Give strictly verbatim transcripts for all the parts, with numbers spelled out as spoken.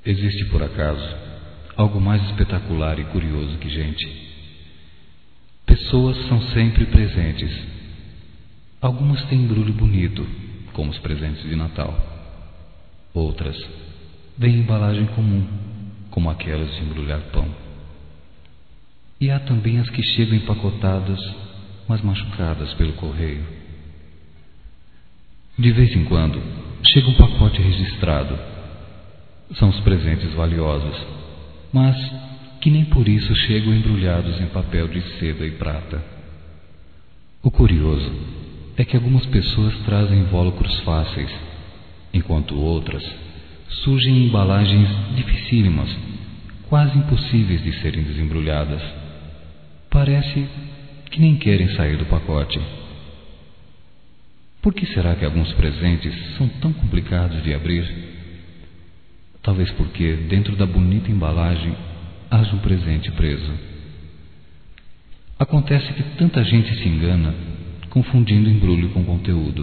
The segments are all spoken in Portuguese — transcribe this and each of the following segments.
Existe, por acaso, algo mais espetacular e curioso que gente? Pessoas são sempre presentes. Algumas têm embrulho bonito, como os presentes de Natal. Outras vêm em embalagem comum, como aquelas de embrulhar pão. E há também as que chegam empacotadas, mas machucadas pelo correio. De vez em quando, chega um pacote registrado. São os presentes valiosos, mas que nem por isso chegam embrulhados em papel de seda e prata. O curioso é que algumas pessoas trazem invólucros fáceis, enquanto outras surgem em embalagens dificílimas, quase impossíveis de serem desembrulhadas. Parece que nem querem sair do pacote. Por que será que alguns presentes são tão complicados de abrir? Talvez porque dentro da bonita embalagem haja um presente preso. Acontece que tanta gente se engana, confundindo embrulho com conteúdo.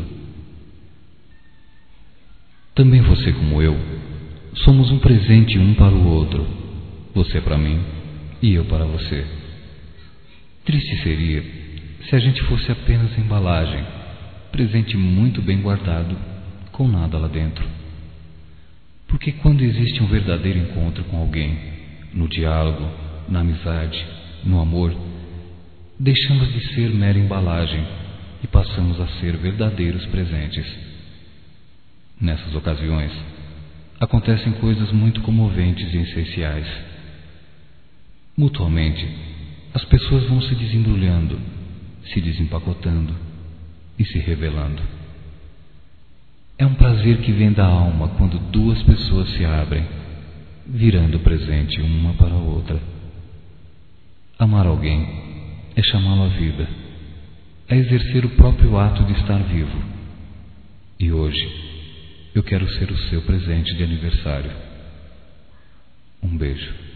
Também você, como eu, somos um presente um para o outro, você para mim e eu para você. Triste seria se a gente fosse apenas embalagem, presente muito bem guardado, com nada lá dentro. Porque quando existe um verdadeiro encontro com alguém, no diálogo, na amizade, no amor, deixamos de ser mera embalagem e passamos a ser verdadeiros presentes. Nessas ocasiões, acontecem coisas muito comoventes e essenciais. Mutuamente, as pessoas vão se desembrulhando, se desempacotando e se revelando. É um prazer que vem da alma quando duas pessoas se abrem, virando presente uma para a outra. Amar alguém é chamá-lo à vida, é exercer o próprio ato de estar vivo. E hoje eu quero ser o seu presente de aniversário. Um beijo.